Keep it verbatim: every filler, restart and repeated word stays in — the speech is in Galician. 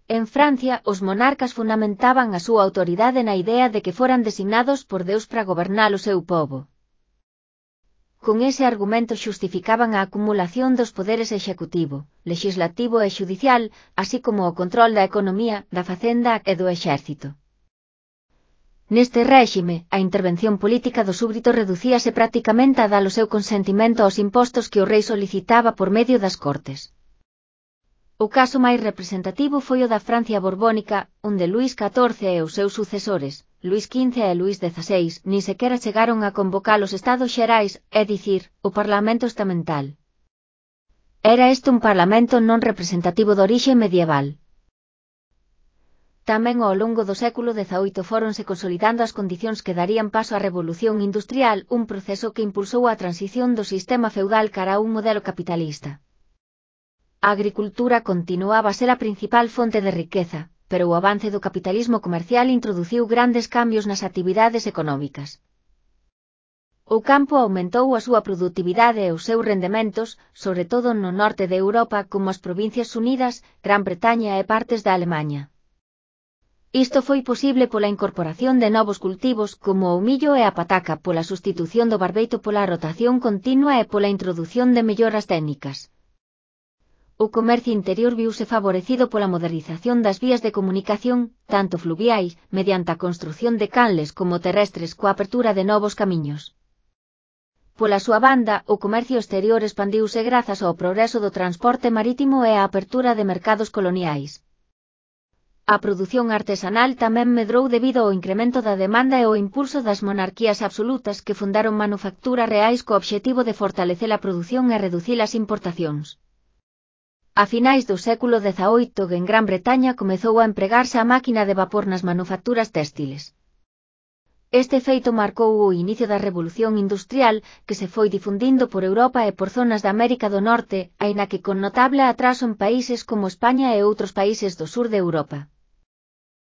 En Francia, os monarcas fundamentaban a súa autoridade na idea de que foran designados por Deus para gobernar o seu pobo. Con ese argumento xustificaban a acumulación dos poderes executivo, legislativo e xudicial, así como o control da economía, da facenda e do exército. Neste réxime, a intervención política do súbdito reducíase prácticamente a dar o seu consentimento aos impostos que o rei solicitaba por medio das cortes. O caso máis representativo foi o da Francia borbónica, onde Luís catorce e os seus sucesores, Luís quince e Luís dezaseis, nin sequera chegaron a convocar os Estados Xerais, é dicir, o Parlamento estamental. Era este un parlamento non representativo de orixe medieval. Tamén ao longo do século dezaoito fóronse consolidando as condicións que darían paso á Revolución Industrial, un proceso que impulsou a transición do sistema feudal cara a un modelo capitalista. A agricultura continuaba a ser a principal fonte de riqueza, pero o avance do capitalismo comercial introduciu grandes cambios nas actividades económicas. O campo aumentou a súa produtividade e os seus rendementos, sobre todo no norte de Europa como as Provincias Unidas, Gran Bretaña e partes da Alemaña. Isto foi posible pola incorporación de novos cultivos como o millo e a pataca, pola sustitución do barbeito pola rotación continua e pola introdución de melloras técnicas. O comercio interior viuse favorecido pola modernización das vías de comunicación, tanto fluviais, mediante a construción de canles como terrestres coa apertura de novos camiños. Pola súa banda, o comercio exterior expandiuse grazas ao progreso do transporte marítimo e á apertura de mercados coloniais. A produción artesanal tamén medrou debido ao incremento da demanda e ao impulso das monarquías absolutas que fundaron manufacturas reais co obxectivo de fortalecer a produción e reducir as importacións. A finais do século dezaoito en Gran Bretaña comezou a empregarse a máquina de vapor nas manufacturas téxtiles. Este feito marcou o inicio da Revolución Industrial que se foi difundindo por Europa e por zonas da América do Norte, aínda que con notable atraso en países como España e outros países do sur de Europa.